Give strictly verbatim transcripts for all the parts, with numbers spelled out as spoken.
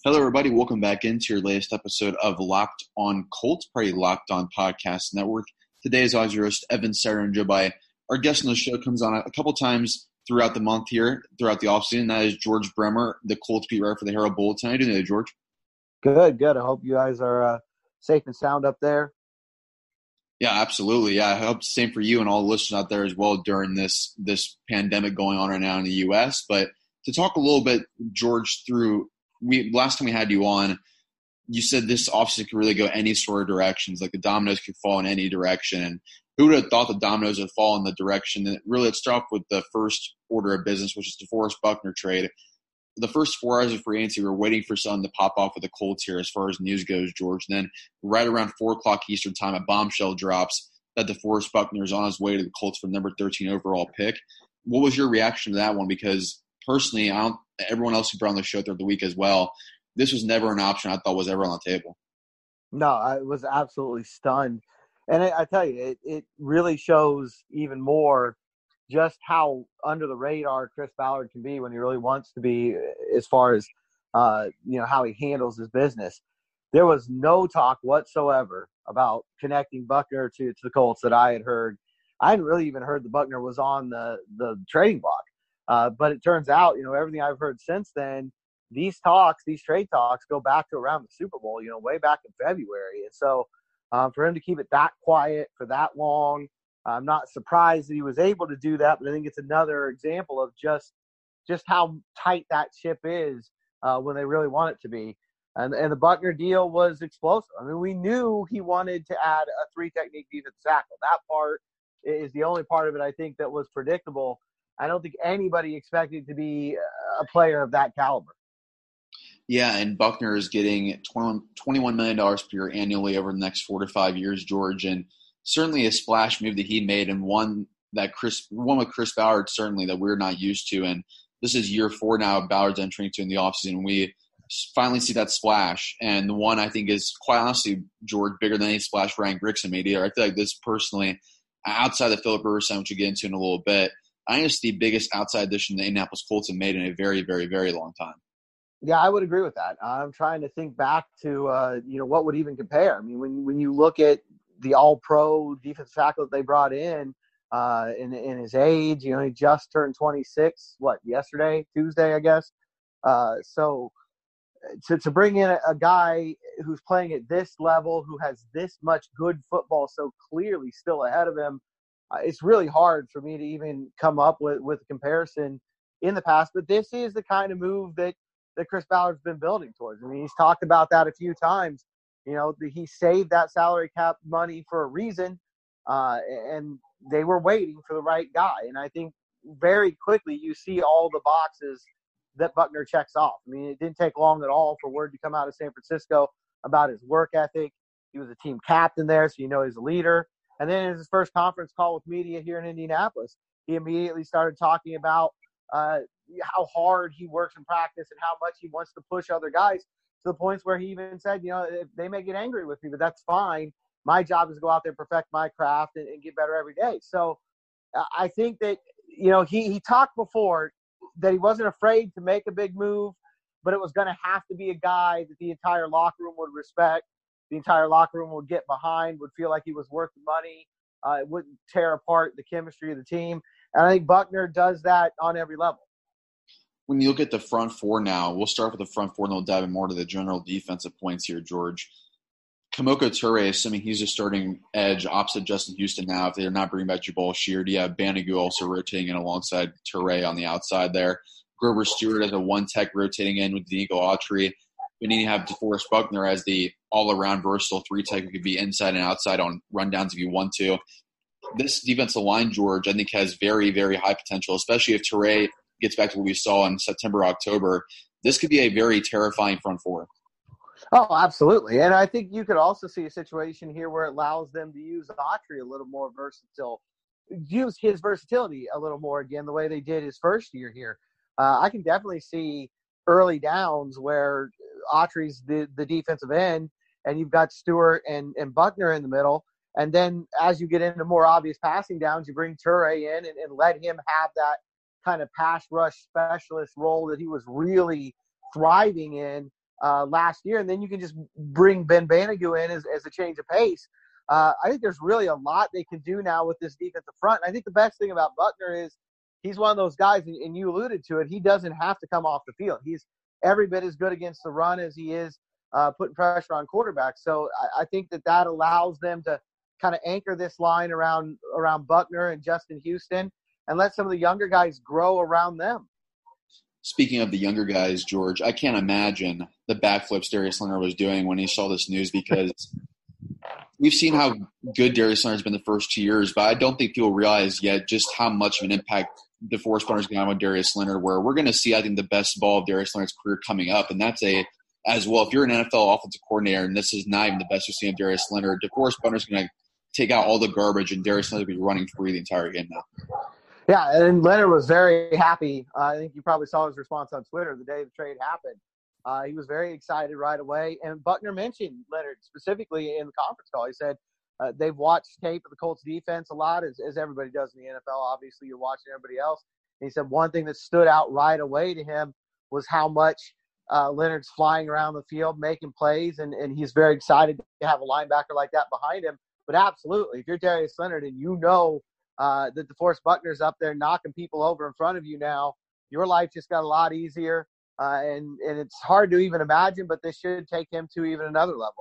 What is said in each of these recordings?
Hello, everybody. Welcome back into your latest episode of Locked On Colts, part of the Locked On Podcast Network. Today is always your host, Evan Sarah, and joined by our guest on the show. Comes on a couple times throughout the month here, throughout the offseason. That is George Bremer, the Colts beat writer for the Herald Bulletin. How are you doing today, George? Good, good. I hope you guys are uh, safe and sound up there. Yeah, absolutely. Yeah, I hope the same for you and all the listeners out there as well during this this pandemic going on right now in the U S. But to talk a little bit, George, through we last time we had you on, you said this offseason could really go any sort of directions. Like the dominoes could fall in any direction. And who would have thought the dominoes would fall in the direction? And really, let's start off with the first order of business, which is the DeForest Buckner trade. The first four hours of free agency, we were waiting for something to pop off with the Colts here as far as news goes, George. And then right around four o'clock Eastern time, a bombshell drops that DeForest Buckner is on his way to the Colts for the number thirteen overall pick. What was your reaction to that one? Because personally, I don't, everyone else who brought on the show throughout the week as well, this was never an option I thought was ever on the table. No, I was absolutely stunned. And I, I tell you, it, it really shows even more just how under the radar Chris Ballard can be when he really wants to be, as far as uh, you know, how he handles his business. There was no talk whatsoever about connecting Buckner to, to the Colts that I had heard. I hadn't really even heard that Buckner was on the, the trading block. Uh, but it turns out, you know, everything I've heard since then, these talks, these trade talks go back to around the Super Bowl, you know, way back in February. And so um, for him to keep it that quiet for that long, I'm not surprised that he was able to do that, but I think it's another example of just just how tight that ship is uh, when they really want it to be. And and the Buckner deal was explosive. I mean, we knew he wanted to add a three-technique defensive tackle. That part is the only part of it, I think, that was predictable. I don't think anybody expected to be a player of that caliber. Yeah, and Buckner is getting twenty-one million dollars per year annually over the next four to five years, George, and certainly a splash move that he made, and one that Chris, one with Chris Ballard, certainly that we're not used to. And this is year four now Ballard's entering to in the offseason. We finally see that splash, and the one I think is quite honestly, George, bigger than any splash Ryan Grigson made either. I feel like this personally, outside the Philip Rivers sign, which we'll get into in a little bit, I think it's the biggest outside addition the Indianapolis Colts have made in a very, very, very long time. Yeah, I would agree with that. I'm trying to think back to, uh, you know, what would even compare. I mean, when when you look at the all-pro defensive tackle that they brought in, uh, in, in his age, you know, he just turned twenty-six, what, yesterday, Tuesday, I guess. Uh, so to, to bring in a, a guy who's playing at this level, who has this much good football so clearly still ahead of him, uh, it's really hard for me to even come up with, with a comparison in the past. But this is the kind of move that, that Chris Ballard's been building towards. I mean, he's talked about that a few times. You know, he saved that salary cap money for a reason, uh, and they were waiting for the right guy. And I think very quickly you see all the boxes that Buckner checks off. I mean, it didn't take long at all for word to come out of San Francisco about his work ethic. He was a team captain there, so you know he's a leader. And then in his first conference call with media here in Indianapolis, he immediately started talking about uh, how hard he works in practice and how much he wants to push other guys, to the points where he even said, you know, if they may get angry with me, but that's fine. My job is to go out there and perfect my craft and, and get better every day. So uh, I think that, you know, he, he talked before that he wasn't afraid to make a big move, but it was going to have to be a guy that the entire locker room would respect, the entire locker room would get behind, would feel like he was worth the money, uh, it wouldn't tear apart the chemistry of the team. And I think Buckner does that on every level. When you look at the front four now, we'll start with the front four and we'll dive in more to the general defensive points here, George. Kemoko Turay, assuming he's a starting edge opposite Justin Houston now, if they're not bringing back Jabal Sheard, you have Banogu also rotating in alongside Turay on the outside there. Grover Stewart as a one-tech rotating in with Denico Autry. We need to have DeForest Buckner as the all-around versatile three-tech who could be inside and outside on rundowns if you want to. This defensive line, George, I think has very, very high potential, especially if Turay gets back to what we saw in September, October. This could be a very terrifying front four. Oh, absolutely. And I think you could also see a situation here where it allows them to use Autry a little more versatile, use his versatility a little more again, the way they did his first year here. Uh, I can definitely see early downs where Autry's the, the defensive end and you've got Stewart and, and Buckner in the middle. And then as you get into more obvious passing downs, you bring Turay in and, and let him have that kind of pass rush specialist role that he was really thriving in uh, last year, and then you can just bring Ben Banogu in as, as a change of pace. Uh, I think there's really a lot they can do now with this defensive front. And I think the best thing about Buckner is he's one of those guys, and you alluded to it, he doesn't have to come off the field. He's every bit as good against the run as he is uh, putting pressure on quarterbacks. So I, I think that that allows them to kind of anchor this line around around Buckner and Justin Houston and let some of the younger guys grow around them. Speaking of the younger guys, George, I can't imagine the backflips Darius Leonard was doing when he saw this news, because we've seen how good Darius Leonard has been the first two years, but I don't think people realize yet just how much of an impact DeForest Buckner is going to have with Darius Leonard, where we're going to see, I think, the best ball of Darius Leonard's career coming up. And that's a, as well, if you're an N F L offensive coordinator and this is not even the best you've seen of Darius Leonard, DeForest Buckner is going to take out all the garbage and Darius Leonard will be running free the entire game now. Yeah, and Leonard was very happy. Uh, I think you probably saw his response on Twitter the day the trade happened. Uh, he was very excited right away. And Buckner mentioned Leonard specifically in the conference call. He said uh, they've watched tape of the Colts defense a lot, as, as everybody does in the N F L. Obviously, you're watching everybody else. And he said one thing that stood out right away to him was how much uh, Leonard's flying around the field, making plays, and, and he's very excited to have a linebacker like that behind him. But absolutely, if you're Darius Leonard and you know uh, that DeForest Buckner's up there knocking people over in front of you now, your life just got a lot easier. Uh, and, and it's hard to even imagine, but this should take him to even another level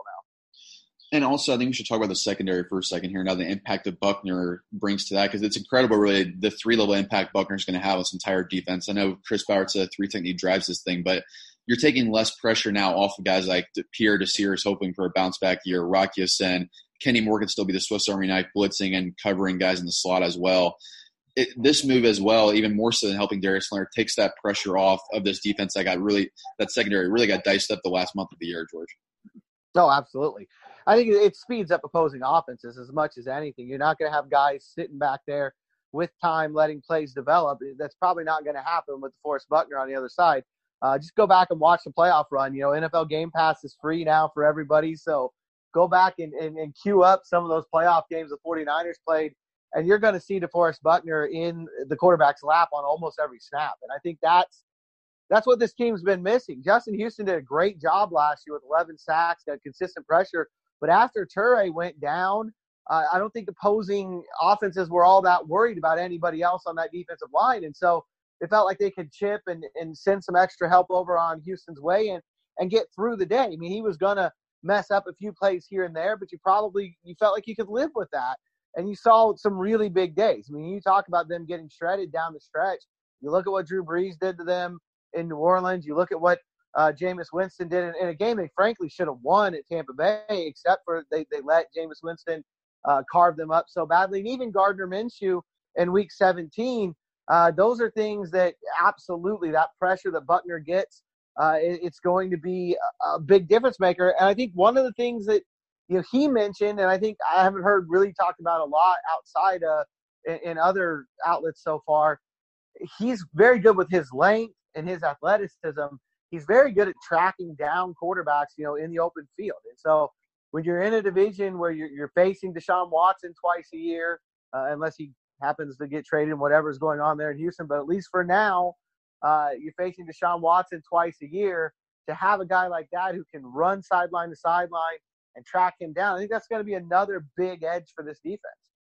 now. And also, I think we should talk about the secondary for a second here. Now, the impact that Buckner brings to that, because it's incredible, really, the three-level impact Buckner's going to have on this entire defense. I know Chris Ballard said three technique drives this thing, but you're taking less pressure now off of guys like Pierre Desir is hoping for a bounce-back year, Rock Ya-Sin. Kenny Moore can still be the Swiss Army knife, blitzing and covering guys in the slot as well. It, this move as well, even more so than helping Darius Leonard, takes that pressure off of this defense that got really – that secondary really got diced up the last month of the year, George. No, absolutely. I think it speeds up opposing offenses as much as anything. You're not going to have guys sitting back there with time letting plays develop. That's probably not going to happen with DeForest Buckner on the other side. Uh, just go back and watch the playoff run. You know, N F L Game Pass is free now for everybody, so go back and, and, and queue up some of those playoff games the 49ers played, and you're going to see DeForest Buckner in the quarterback's lap on almost every snap. And I think that's that's what this team's been missing. Justin Houston did a great job last year with eleven sacks, got consistent pressure. But after Turay went down, uh, I don't think opposing offenses were all that worried about anybody else on that defensive line. And so it felt like they could chip and, and send some extra help over on Houston's way and, and get through the day. I mean, he was going to mess up a few plays here and there, but you probably – you felt like you could live with that. And you saw some really big days. I mean, you talk about them getting shredded down the stretch. You look at what Drew Brees did to them in New Orleans. You look at what uh, Jameis Winston did in, in a game they frankly should have won at Tampa Bay, except for they, they let Jameis Winston uh, carve them up so badly. And even Gardner Minshew in week seventeen, uh, those are things that absolutely that pressure that Buckner gets, uh, it, it's going to be a, a big difference maker. And I think one of the things that you know, he mentioned, and I think I haven't heard really talked about a lot outside uh, in, in other outlets so far, he's very good with his length and his athleticism. He's very good at tracking down quarterbacks, you know, in the open field. And so when you're in a division where you're, you're facing Deshaun Watson twice a year, uh, unless he happens to get traded and whatever's going on there in Houston, but at least for now, uh, you're facing Deshaun Watson twice a year. To have a guy like that who can run sideline to sideline and track him down, I think that's going to be another big edge for this defense.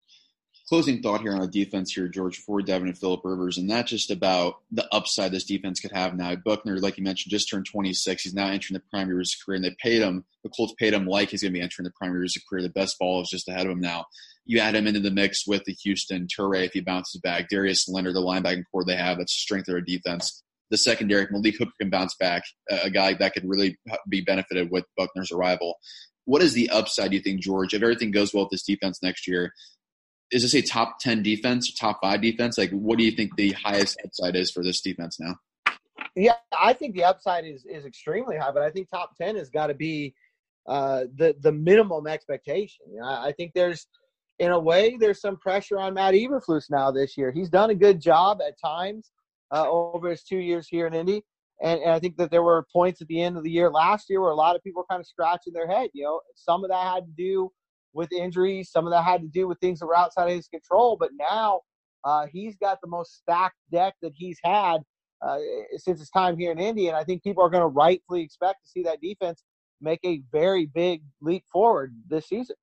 Closing thought here on the defense here, George, for Devin and Phillip Rivers, and not just about the upside this defense could have now. Buckner, like you mentioned, just turned twenty-six. He's now entering the prime year of his career, and they paid him. The Colts paid him like he's going to be entering the prime year of his career. The best ball is just ahead of him now. You add him into the mix with the Houston, Turay if he bounces back, Darius Leonard, the linebacking core they have, that's the strength of their defense. The secondary, Malik Hooker can bounce back, a guy that could really be benefited with Buckner's arrival. What is the upside, do you think, George, if everything goes well with this defense next year? Is this a top ten defense, top five defense? Like, what do you think the highest upside is for this defense now? Yeah, I think the upside is is extremely high, but I think top ten has got to be uh, the the minimum expectation. I, I think there's, in a way, there's some pressure on Matt Eberflus now this year. He's done a good job at times uh, over his two years here in Indy, and, and I think that there were points at the end of the year last year where a lot of people were kind of scratching their head. You know, some of that had to do with injuries. Some of that had to do with things that were outside of his control. But now uh, he's got the most stacked deck that he's had uh, since his time here in Indy. And I think people are going to rightfully expect to see that defense make a very big leap forward this season.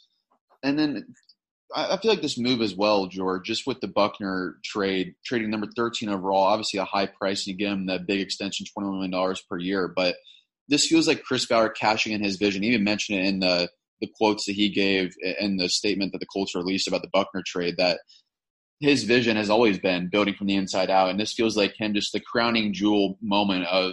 And then I feel like this move as well, George, just with the Buckner trade, trading number thirteen overall, obviously a high price, and you give him that big extension, twenty million dollars per year. But this feels like Chris Ballard cashing in his vision. He even mentioned it in the, the quotes that he gave and the statement that the Colts released about the Buckner trade, that his vision has always been building from the inside out. And this feels like him, just the crowning jewel moment of,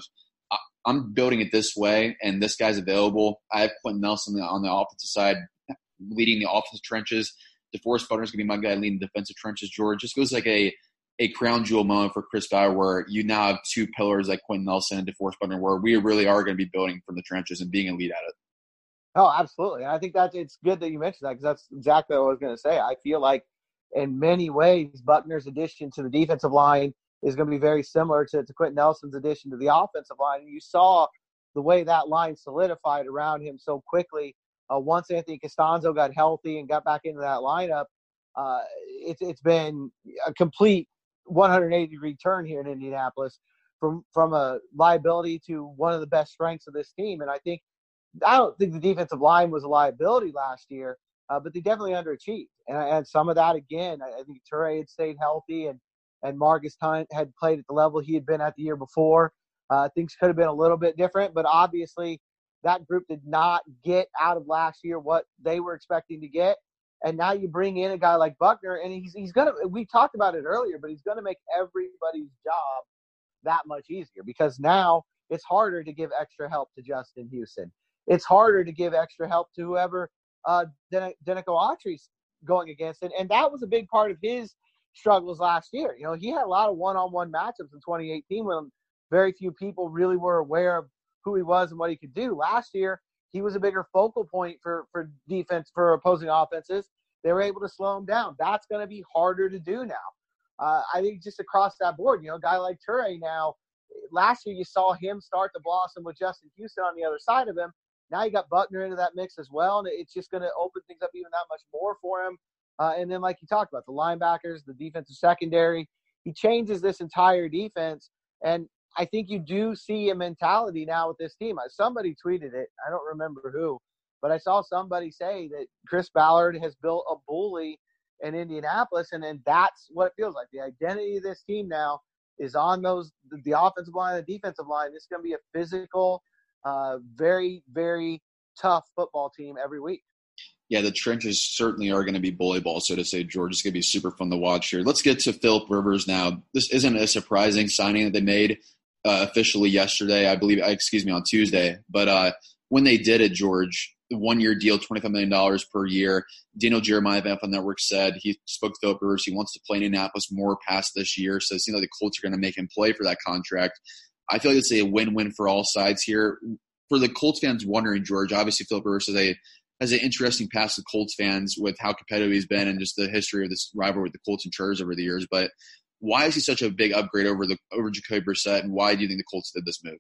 I'm building it this way, and this guy's available. I have Quentin Nelson on the offensive side leading the offensive trenches. DeForest Buckner's going to be my guy leading the defensive trenches, George. Just feels like a a crown jewel moment for Chris Ballard, where you now have two pillars like Quentin Nelson and DeForest Buckner, where we really are going to be building from the trenches and being a lead at it. Oh, absolutely. And I think that it's good that you mentioned that, because that's exactly what I was going to say. I feel like in many ways, Buckner's addition to the defensive line is going to be very similar to, to Quentin Nelson's addition to the offensive line. And you saw the way that line solidified around him so quickly. Uh, once Anthony Costanzo got healthy and got back into that lineup, uh, it's it's been a complete one hundred eighty degree turn here in Indianapolis, from from a liability to one of the best strengths of this team. And I think I don't think the defensive line was a liability last year, uh, but they definitely underachieved. And, and some of that, again, I, I think Toure had stayed healthy, and and Marcus Hunt had played at the level he had been at the year before. Uh, things could have been a little bit different, but obviously that group did not get out of last year what they were expecting to get. And now you bring in a guy like Buckner, and he's he's gonna. We talked about it earlier, but he's gonna make everybody's job that much easier, because now it's harder to give extra help to Justin Houston. It's harder to give extra help to whoever uh, Den- Denico Autry's going against, and and that was a big part of his struggles last year. You know, he had a lot of one-on-one matchups in twenty eighteen when very few people really were aware of who he was and what he could do. Last year, he was a bigger focal point for, for defense, for opposing offenses. They were able to slow him down. That's going to be harder to do now. Uh, I think just across that board, you know, a guy like Toure now, last year you saw him start to blossom with Justin Houston on the other side of him. Now you got Buckner into that mix as well, and it's just going to open things up even that much more for him. Uh, and then, like you talked about, the linebackers, the defensive secondary, he changes this entire defense. And I think you do see a mentality now with this team. Somebody tweeted it. I don't remember who, but I saw somebody say that Chris Ballard has built a bully in Indianapolis, and then that's what it feels like. The identity of this team now is on those the offensive line and the defensive line. This is going to be a physical, uh, very, very tough football team every week. Yeah, the trenches certainly are going to be bully ball, so to say, George. It's going to be super fun to watch here. Let's get to Philip Rivers now. This isn't a surprising signing that they made uh, officially yesterday, I believe, excuse me, on Tuesday. But uh, when they did it, George, the one-year deal, twenty-five million dollars per year, Daniel Jeremiah of N F L Network said he spoke to Philip Rivers. He wants to play in Indianapolis more past this year, so it seems like the Colts are going to make him play for that contract. I feel like it's a win-win for all sides here. For the Colts fans wondering, George, obviously Philip Rivers is a has an interesting past with Colts fans with how competitive he's been and just the history of this rivalry with the Colts and Chargers over the years. But why is he such a big upgrade over the over Jacoby Brissett, and why do you think the Colts did this move?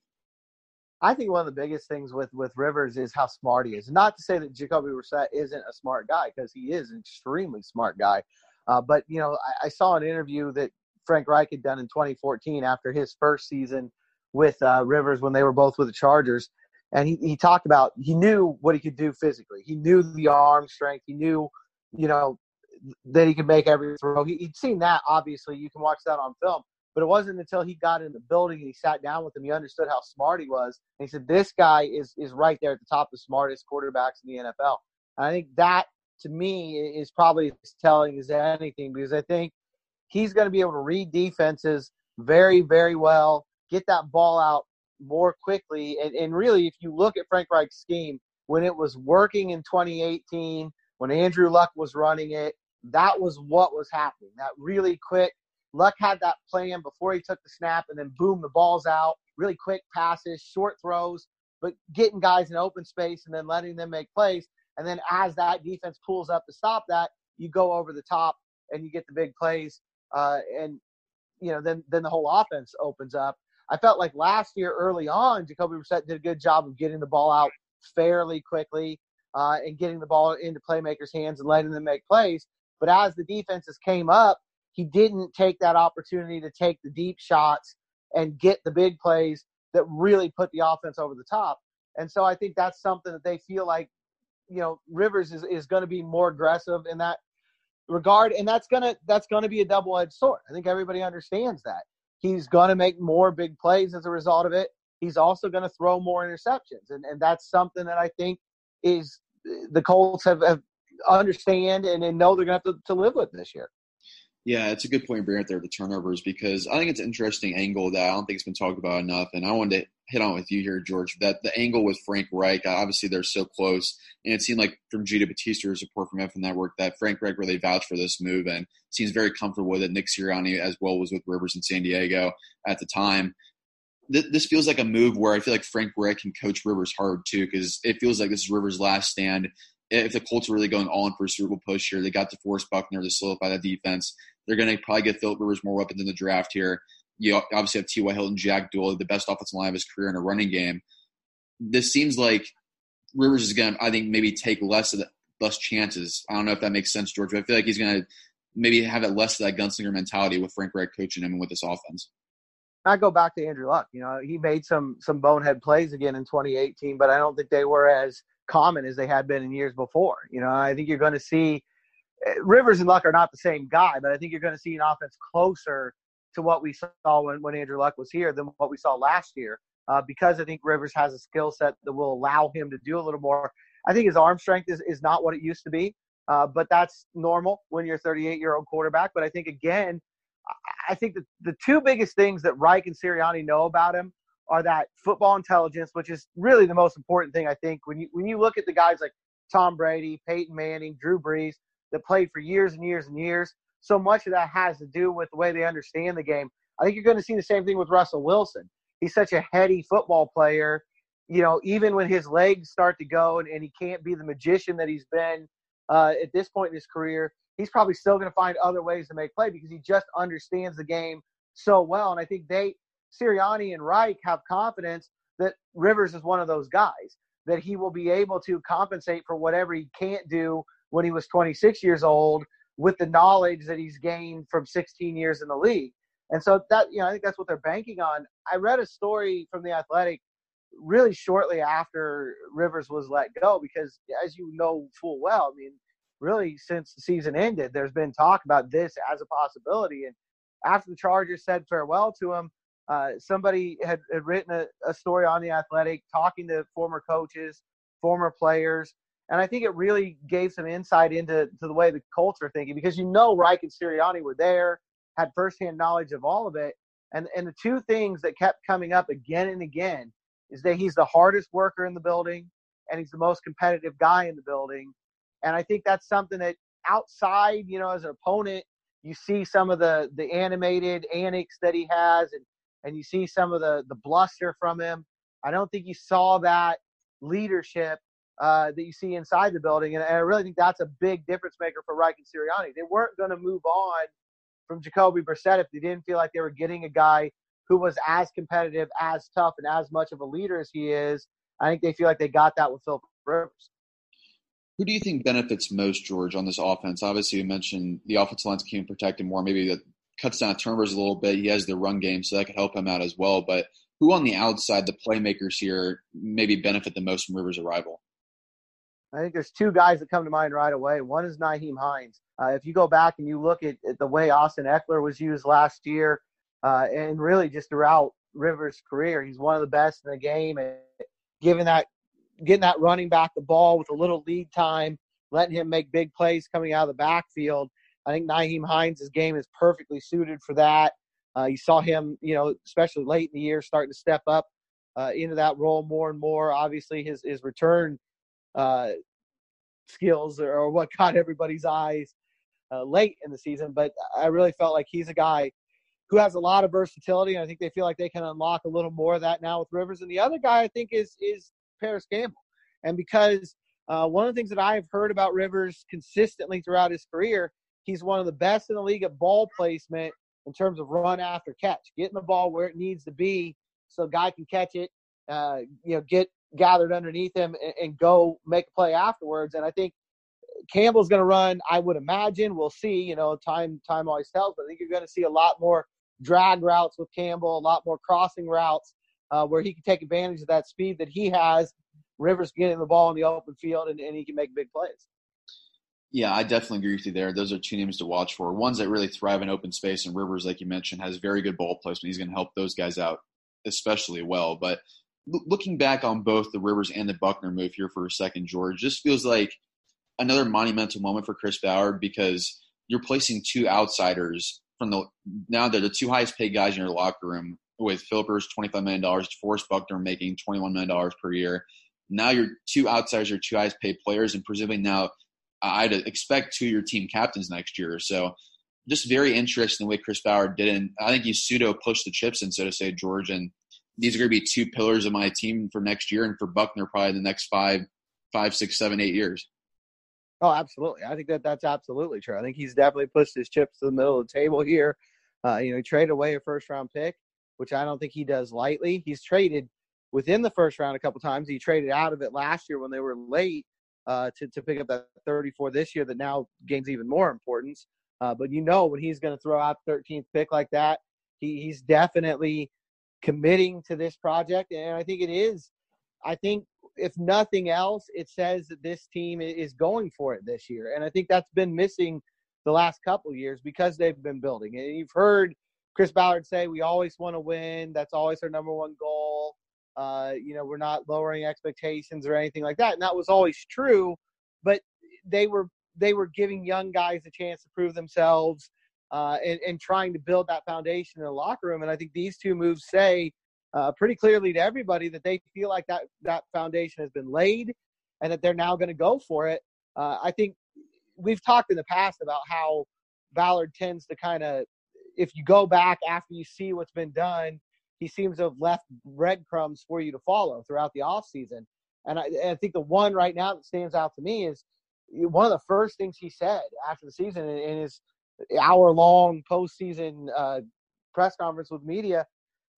I think one of the biggest things with, with Rivers is how smart he is. Not to say that Jacoby Brissett isn't a smart guy, because he is an extremely smart guy. Uh, but, you know, I, I saw an interview that Frank Reich had done in twenty fourteen after his first season with uh, Rivers when they were both with the Chargers. And he, he talked about, he knew what he could do physically. He knew the arm strength. He knew, you know, that he could make every throw. He, he'd seen that, obviously. You can watch that on film. But it wasn't until he got in the building and he sat down with him, he understood how smart he was. And he said, this guy is is right there at the top of the smartest quarterbacks in the N F L. And I think that, to me, is probably as telling as anything, because I think he's going to be able to read defenses very, very well, get that ball out more quickly. And, and really, if you look at Frank Reich's scheme, when it was working in twenty eighteen, when Andrew Luck was running it, that was what was happening. That really quick, Luck had that plan before he took the snap, and then boom, the ball's out, really quick passes, short throws, but getting guys in open space and then letting them make plays. And then as that defense pulls up to stop that, you go over the top and you get the big plays. Uh, and, you know, then, then the whole offense opens up. I felt like last year early on, Jacoby Brissett did a good job of getting the ball out fairly quickly uh, and getting the ball into playmakers' hands and letting them make plays. But as the defenses came up, he didn't take that opportunity to take the deep shots and get the big plays that really put the offense over the top. And so I think that's something that they feel like, you know, Rivers is, is going to be more aggressive in that regard. And that's going to, that's going to be a double-edged sword. I think everybody understands that. He's going to make more big plays as a result of it. He's also going to throw more interceptions. And, and that's something that I think is the Colts have, have understand and, and know they're going to have to, to live with this year. Yeah, it's a good point bringing up there, the turnovers, because I think it's an interesting angle that I don't think it's been talked about enough. And I wanted to hit on with you here, George, that the angle with Frank Reich, obviously they're so close. And it seemed like from Gita Batista's report from F N Network that Frank Reich really vouched for this move and seems very comfortable with it. Nick Sirianni as well was with Rivers in San Diego at the time. Th- this feels like a move where I feel like Frank Reich can coach Rivers hard too, because it feels like this is Rivers' last stand. If the Colts are really going all in for a Super Bowl push here, they got DeForest Buckner to solidify that defense. They're going to probably get Philip Rivers more weapons in the draft here. You obviously have T Y. Hilton, Jack Doyle, the best offensive line of his career in a running game. This seems like Rivers is going to, I think, maybe take less of the, less chances. I don't know if that makes sense, George, but I feel like he's going to maybe have that less of that gunslinger mentality with Frank Reich coaching him and with this offense. I go back to Andrew Luck. You know, he made some some bonehead plays again in twenty eighteen, but I don't think they were as common as they had been in years before. You know, I think you're going to see Rivers and Luck are not the same guy, but I think you're going to see an offense closer to what we saw when, when Andrew Luck was here than what we saw last year, uh, because I think Rivers has a skill set that will allow him to do a little more. I think his arm strength is, is not what it used to be, uh, but that's normal when you're a thirty-eight-year-old quarterback. But I think, again, I think that the two biggest things that Reich and Sirianni know about him are that football intelligence, which is really the most important thing, I think. When you when you look at the guys like Tom Brady, Peyton Manning, Drew Brees, that played for years and years and years, so much of that has to do with the way they understand the game. I think you're going to see the same thing with Russell Wilson. He's such a heady football player. You know, even when his legs start to go and, and he can't be the magician that he's been uh, at this point in his career, he's probably still going to find other ways to make play because he just understands the game so well. And I think they, Sirianni and Reich, have confidence that Rivers is one of those guys, that he will be able to compensate for whatever he can't do when he was twenty-six years old with the knowledge that he's gained from sixteen years in the league. And so that, you know, I think that's what they're banking on. I read a story from The Athletic really shortly after Rivers was let go because, as you know full well, I mean, really since the season ended, there's been talk about this as a possibility. And after the Chargers said farewell to him, uh, somebody had, had written a, a story on The Athletic talking to former coaches, former players. And I think it really gave some insight into to the way the Colts are thinking because, you know, Reich and Sirianni were there, had firsthand knowledge of all of it. And, and the two things that kept coming up again and again is that he's the hardest worker in the building and he's the most competitive guy in the building. And I think that's something that outside, you know, as an opponent, you see some of the, the animated antics that he has and, and you see some of the, the bluster from him. I don't think you saw that leadership uh, that you see inside the building. And, and I really think that's a big difference maker for Reich and Sirianni. They weren't going to move on from Jacoby Brissett if they didn't feel like they were getting a guy who was as competitive, as tough, and as much of a leader as he is. I think they feel like they got that with Philip Rivers. Who do you think benefits most, George, on this offense? Obviously, you mentioned the offensive lines can protect him more. Maybe that cuts down turnovers a little bit. He has the run game, so that could help him out as well. But who on the outside, the playmakers here, maybe benefit the most from Rivers' arrival? I think there's two guys that come to mind right away. One is Nyheim Hines. Uh, if you go back and you look at, at the way Austin Eckler was used last year, uh, and really just throughout Rivers' career, he's one of the best in the game. And giving that, getting that running back the ball with a little lead time, letting him make big plays coming out of the backfield. I think Nyheim Hines' game is perfectly suited for that. Uh, you saw him, you know, especially late in the year, starting to step up uh, into that role more and more. Obviously, his his return uh, skills are what caught everybody's eyes uh, late in the season. But I really felt like he's a guy who has a lot of versatility, and I think they feel like they can unlock a little more of that now with Rivers. And the other guy I think is is Paris Campbell. And because uh, one of the things that I've heard about Rivers consistently throughout his career, he's one of the best in the league at ball placement in terms of run after catch, getting the ball where it needs to be so a guy can catch it, uh, you know, get gathered underneath him and, and go make a play afterwards. And I think Campbell's going to run, I would imagine, we'll see, you know, time time always tells, but I think you're going to see a lot more drag routes with Campbell, a lot more crossing routes uh, where he can take advantage of that speed that he has. Rivers getting the ball in the open field, and, and he can make big plays. Yeah, I definitely agree with you there. Those are two names to watch for. Ones that really thrive in open space, and Rivers, like you mentioned, has very good ball placement. He's going to help those guys out especially well. But l- looking back on both the Rivers and the Buckner move here for a second, George, just feels like another monumental moment for Chris Ballard because you're placing two outsiders from the now they're the two highest paid guys in your locker room with Philip Rivers twenty-five million dollars, DeForest Buckner making twenty-one million dollars per year. Now your two outsiders are two highest paid players, and presumably now I'd expect two of your team captains next year. So just very interesting the way Chris Ballard did it. I think he pseudo pushed the chips in, so to say, George, and these are going to be two pillars of my team for next year and for Buckner probably the next five, five, six, seven, eight years. Oh, absolutely. I think that that's absolutely true. I think he's definitely pushed his chips to the middle of the table here. Uh, you know, he traded away a first-round pick, which I don't think he does lightly. He's traded within the first round a couple times. He traded out of it last year when they were late uh, to, to pick up that thirty-four this year that now gains even more importance. Uh, but you know when he's going to throw out the thirteenth pick like that, he, he's definitely committing to this project. And I think it is. I think if nothing else, it says that this team is going for it this year. And I think that's been missing the last couple of years because they've been building. And you've heard Chris Ballard say, we always want to win. That's always our number one goal. Uh, you know, we're not lowering expectations or anything like that. And that was always true, but they were, they were giving young guys a chance to prove themselves uh, and, and trying to build that foundation in the locker room. And I think these two moves say uh, pretty clearly to everybody that they feel like that, that foundation has been laid and that they're now going to go for it. Uh, I think we've talked in the past about how Ballard tends to kind of, if you go back after you see what's been done, he seems to have left breadcrumbs for you to follow throughout the offseason. And I, and I think the one right now that stands out to me is one of the first things he said after the season in, in his hour-long postseason uh, press conference with media.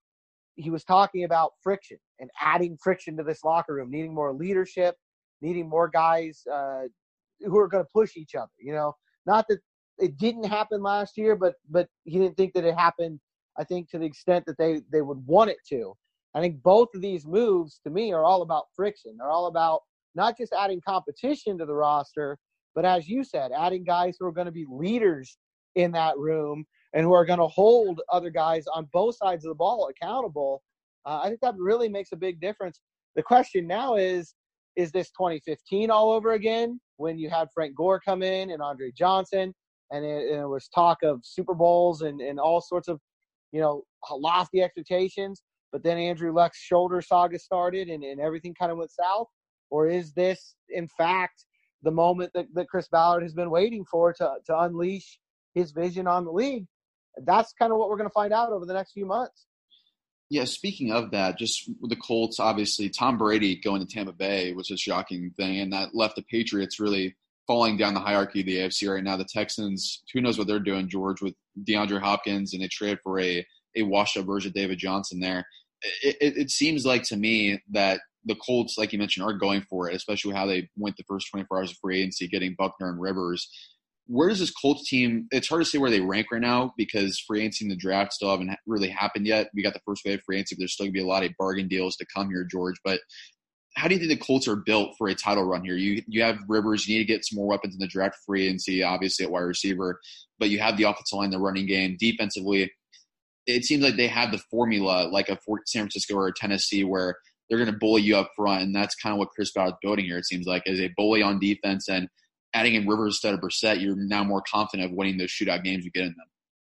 He was talking about friction and adding friction to this locker room, needing more leadership, needing more guys uh, who are going to push each other. You know, not that it didn't happen last year, but but he didn't think that it happened, I think, to the extent that they, they would want it to. I think both of these moves, to me, are all about friction. They're all about not just adding competition to the roster, but as you said, adding guys who are going to be leaders in that room and who are going to hold other guys on both sides of the ball accountable. Uh, I think that really makes a big difference. The question now is, is this twenty fifteen all over again when you had Frank Gore come in and Andre Johnson, and it, and it was talk of Super Bowls and, and all sorts of, you know, lofty expectations, but then Andrew Luck's shoulder saga started and, and everything kind of went south? Or is this, in fact, the moment that, that Chris Ballard has been waiting for to, to unleash his vision on the league? That's kind of what we're going to find out over the next few months. Yeah, speaking of that, just with the Colts, obviously, Tom Brady going to Tampa Bay was a shocking thing, and that left the Patriots really falling down the hierarchy of the A F C right now. The Texans, who knows what they're doing, George, with DeAndre Hopkins, and they traded for a, a washed-up version of David Johnson there. It, it, it seems like to me that the Colts, like you mentioned, are going for it, especially how they went the first twenty-four hours of free agency, getting Buckner and Rivers. Where does this Colts team – it's hard to say where they rank right now because free agency and the draft still haven't really happened yet. We got the first wave of free agency, but there's still going to be a lot of bargain deals to come here, George. But how do you think the Colts are built for a title run here? You you have Rivers. You need to get some more weapons in the draft free agency, obviously, at wide receiver. But you have the offensive line, the running game. Defensively, it seems like they have the formula like a San Francisco or a Tennessee where they're going to bully you up front, and that's kind of what Chris Ballard's building here, it seems like, is a bully on defense, and adding in Rivers instead of Brissett, you're now more confident of winning those shootout games you get in them.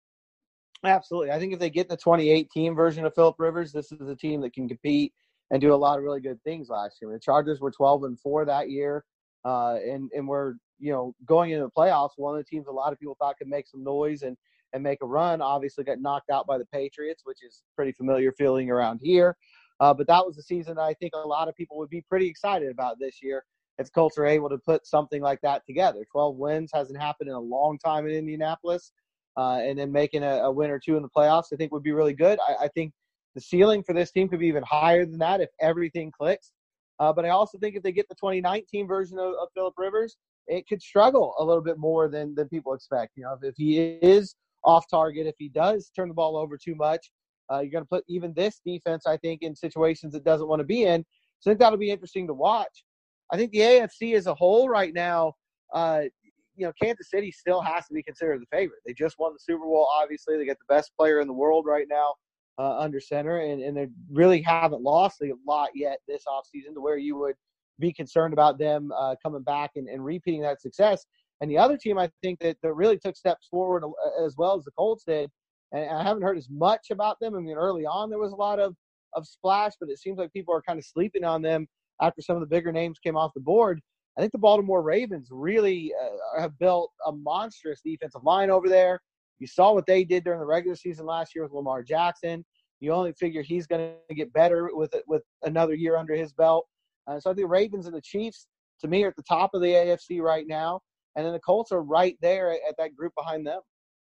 Absolutely. I think if they get the twenty eighteen version of Philip Rivers, this is a team that can compete and do a lot of really good things last year. The Chargers were twelve and four that year, uh, and, and we're, you know, going into the playoffs, one of the teams a lot of people thought could make some noise and, and make a run, obviously got knocked out by the Patriots, which is pretty familiar feeling around here. Uh, but that was the season I think a lot of people would be pretty excited about this year if the Colts are able to put something like that together. twelve wins hasn't happened in a long time in Indianapolis, uh, and then making a, a win or two in the playoffs I think would be really good. I, I think the ceiling for this team could be even higher than that if everything clicks. Uh, but I also think if they get the twenty nineteen version of, of Philip Rivers, it could struggle a little bit more than, than people expect. You know, if, if he is off target if he does turn the ball over too much. Uh, you're going to put even this defense, I think, in situations it doesn't want to be in. So I think that'll be interesting to watch. I think the A F C as a whole right now, uh, you know, Kansas City still has to be considered the favorite. They just won the Super Bowl, obviously. They got the best player in the world right now uh, under center, and, and they really haven't lost a lot yet this offseason to where you would be concerned about them uh, coming back and, and repeating that success. And the other team I think that, that really took steps forward as well as the Colts did, and I haven't heard as much about them. I mean, early on there was a lot of, of splash, but it seems like people are kind of sleeping on them after some of the bigger names came off the board. I think the Baltimore Ravens really uh, have built a monstrous defensive line over there. You saw what they did during the regular season last year with Lamar Jackson. You only figure he's going to get better with it, with another year under his belt. Uh, so I think the Ravens and the Chiefs, to me, are at the top of the A F C right now. And then the Colts are right there at, at that group behind them.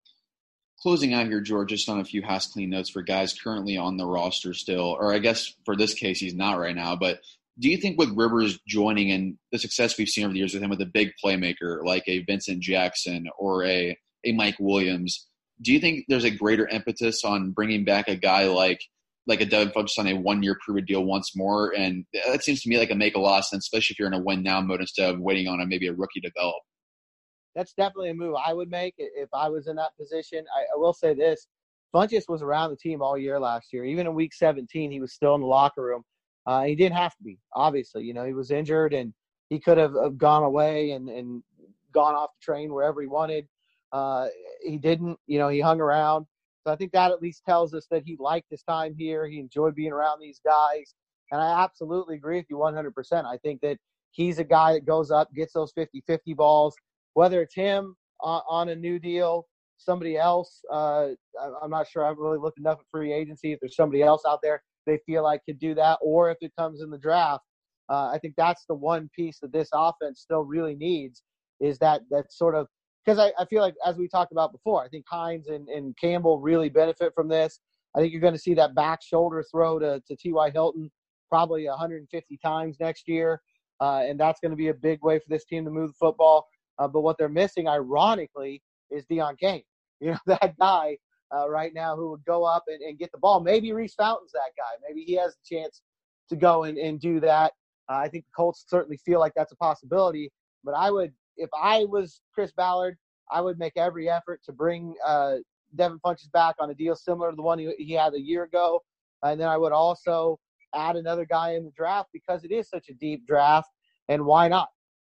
Closing out here, George, just on a few house clean notes for guys currently on the roster still, or I guess for this case he's not right now, but do you think with Rivers joining and the success we've seen over the years with him with a big playmaker like a Vincent Jackson or a, a Mike Williams, do you think there's a greater impetus on bringing back a guy like like a Devin Funchess on a one-year prove deal once more? And that seems to me like a make a lot of sense, especially if you're in a win-now mode instead of waiting on a, maybe a rookie develop. That's definitely a move I would make if I was in that position. I, I will say this. Funchess was around the team all year last year. Even in week seventeen, he was still in the locker room. Uh, he didn't have to be, obviously. You know, he was injured, and he could have gone away and, and gone off the train wherever he wanted. Uh, he didn't. You know, he hung around. So I think that at least tells us that he liked his time here. He enjoyed being around these guys. And I absolutely agree with you one hundred percent. I think that he's a guy that goes up, gets those fifty-fifty balls, whether it's him on, on a new deal, somebody else. Uh, I'm not sure. I've really looked enough at free agency. If there's somebody else out there they feel like could do that, or if it comes in the draft, uh, I think that's the one piece that this offense still really needs is that that sort of – because I, I feel like, as we talked about before, I think Hines and, and Campbell really benefit from this. I think you're going to see that back shoulder throw to, to T Y. Hilton probably one hundred fifty times next year, uh, and that's going to be a big way for this team to move the football. Uh, but what they're missing, ironically, is Deon Cain. You know, that guy uh, right now who would go up and, and get the ball. Maybe Reese Fountain's that guy. Maybe he has a chance to go and, and do that. Uh, I think the Colts certainly feel like that's a possibility. But I would, if I was Chris Ballard, I would make every effort to bring uh, Devin Funchess back on a deal similar to the one he, he had a year ago. And then I would also add another guy in the draft because it is such a deep draft. And why not?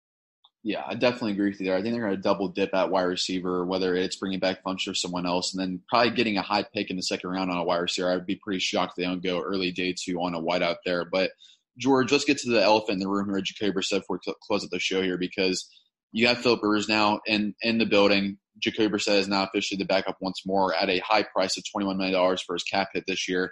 Yeah, I definitely agree with you there. I think they're going to double dip at wide receiver, whether it's bringing back Funchess or someone else, and then probably getting a high pick in the second round on a wide receiver. I would be pretty shocked if they don't go early day two on a wideout there. But, George, let's get to the elephant in the room here, Jacoby Brissett, before we close up the show here, because you have Philip Rivers now in, in the building. Jacoby Brissett is now officially the backup once more at a high price of twenty-one million dollars for his cap hit this year.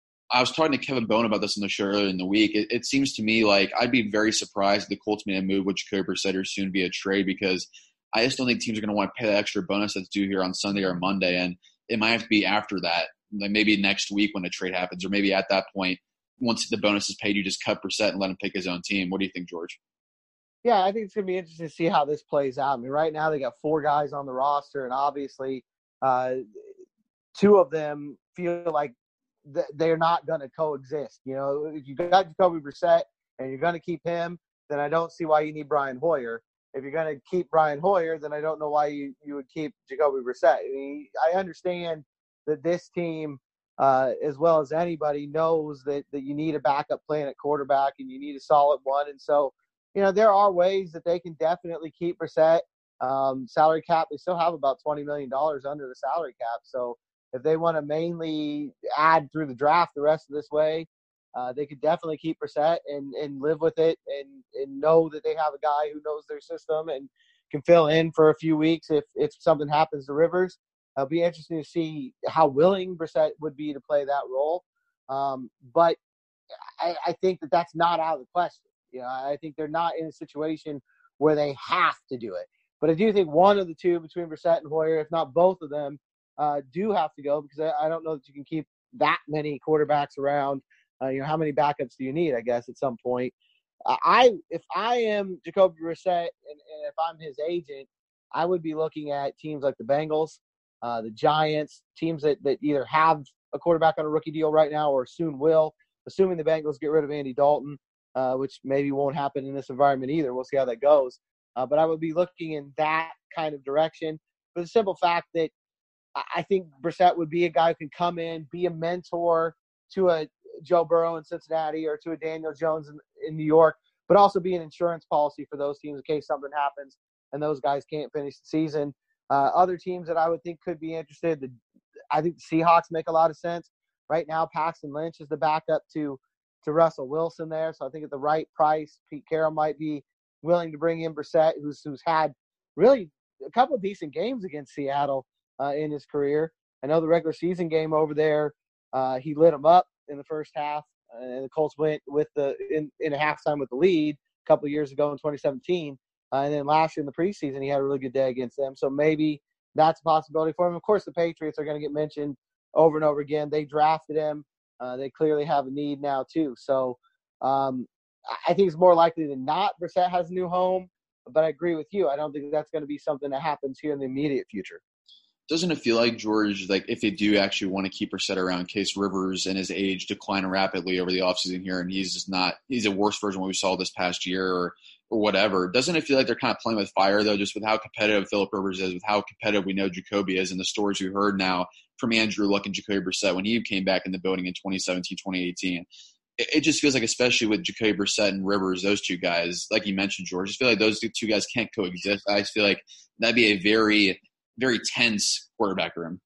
I was talking to Kevin Bone about this on the show earlier in the week. It, it seems to me like I'd be very surprised if the Colts made a move with Jacoby Brissett or soon be a trade, because I just don't think teams are going to want to pay the extra bonus that's due here on Sunday or Monday. And it might have to be after that, like maybe next week when the trade happens, or maybe at that point, once the bonus is paid, you just cut Brissett and let him pick his own team. What do you think, George? Yeah, I think it's going to be interesting to see how this plays out. I mean, right now they got four guys on the roster, and obviously uh, two of them feel like they're not going to coexist. You know, if you got Jacoby Brissett and you're going to keep him, then I don't see why you need Brian Hoyer. If you're going to keep Brian Hoyer, then I don't know why you, you would keep Jacoby Brissett. I mean, I understand that this team, uh, as well as anybody, knows that, that you need a backup plan at quarterback and you need a solid one. And so, you know, there are ways that they can definitely keep Brissett. Um, salary cap, they still have about twenty million dollars under the salary cap. So, if they want to mainly add through the draft the rest of this way, uh, they could definitely keep Brissett and, and live with it and, and know that they have a guy who knows their system and can fill in for a few weeks if, if something happens to Rivers. It'll be interesting to see how willing Brissett would be to play that role. Um, but I, I think that that's not out of the question. You know, I think they're not in a situation where they have to do it. But I do think one of the two between Brissett and Hoyer, if not both of them, Uh, do have to go, because I, I don't know that you can keep that many quarterbacks around. Uh, you know, how many backups do you need, I guess, at some point? Uh, I, if I am Jacoby Brissett and, and if I'm his agent, I would be looking at teams like the Bengals. uh, the Giants, teams that, that either have a quarterback on a rookie deal right now or soon will, assuming the Bengals get rid of Andy Dalton, uh, which maybe won't happen in this environment either. We'll see how that goes. Uh, but I would be looking in that kind of direction for the simple fact that I think Brissett would be a guy who can come in, be a mentor to a Joe Burrow in Cincinnati or to a Daniel Jones in, in New York, but also be an insurance policy for those teams in case something happens and those guys can't finish the season. Uh, other teams that I would think could be interested, the, I think the Seahawks make a lot of sense. Right now, Paxton Lynch is the backup to to Russell Wilson there, so I think at the right price, Pete Carroll might be willing to bring in Brissett, who's who's had really a couple of decent games against Seattle uh, in his career. I know the regular season game over there, uh, he lit them up in the first half, uh, and the Colts went with the in, in a halftime with the lead a couple of years ago in twenty seventeen. Uh, and then last year in the preseason, he had a really good day against them. So maybe that's a possibility for him. Of course, the Patriots are going to get mentioned over and over again. They drafted him. Uh, they clearly have a need now too. So um, I think it's more likely than not Brissett has a new home. But I agree with you. I don't think that's going to be something that happens here in the immediate future. Doesn't it feel like, George, like if they do actually want to keep Brissett around, Case Rivers and his age decline rapidly over the offseason here, and he's just not – he's a worse version of what we saw this past year or, or whatever. Doesn't it feel like they're kind of playing with fire, though, just with how competitive Phillip Rivers is, with how competitive we know Jacoby is, and the stories we heard now from Andrew Luck and Jacoby Brissett when he came back in the building in twenty seventeen, twenty eighteen. It, it just feels like, especially with Jacoby Brissett and Rivers, those two guys, like you mentioned, George, I just feel like those two guys can't coexist. I just feel like that'd be a very – very tense quarterback room.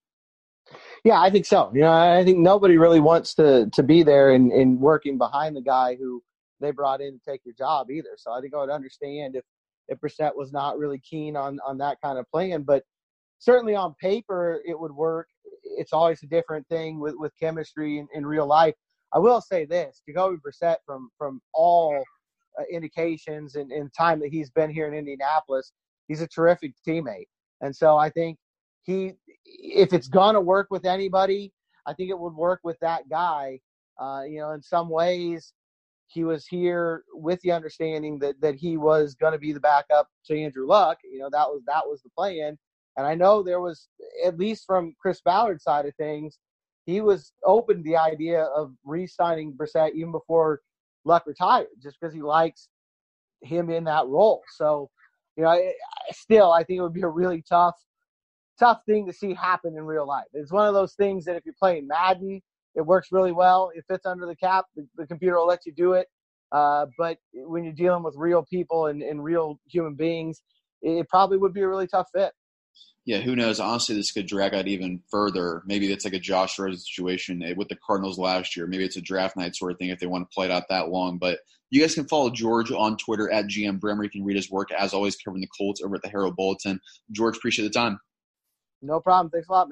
Yeah, I think so. You know, I think nobody really wants to to be there and, and working behind the guy who they brought in to take your job either. So I think I would understand if, if Brissett was not really keen on, on that kind of plan. But certainly on paper, it would work. It's always a different thing with, with chemistry in, in real life. I will say this, Jacoby Brissett, from, from all uh, indications and, and time that he's been here in Indianapolis, he's a terrific teammate. And so I think he, if it's going to work with anybody, I think it would work with that guy. Uh, you know, in some ways, he was here with the understanding that that he was going to be the backup to Andrew Luck. You know, that was that was the plan. And I know there was, at least from Chris Ballard's side of things, he was open to the idea of re-signing Brissett even before Luck retired, just because he likes him in that role. So, you know, still, I think it would be a really tough, tough thing to see happen in real life. It's one of those things that if you're playing Madden, it works really well. It fits under the cap. The, the computer will let you do it. Uh, but when you're dealing with real people and, and real human beings, it probably would be a really tough fit. Yeah, who knows? Honestly, this could drag out even further. Maybe it's like a Josh Rosen situation with the Cardinals last year. Maybe it's a draft night sort of thing if they want to play it out that long. But you guys can follow George on Twitter at G M Bremer. You can read his work, as always, covering the Colts over at the Herald Bulletin. George, appreciate the time. No problem. Thanks a lot, man.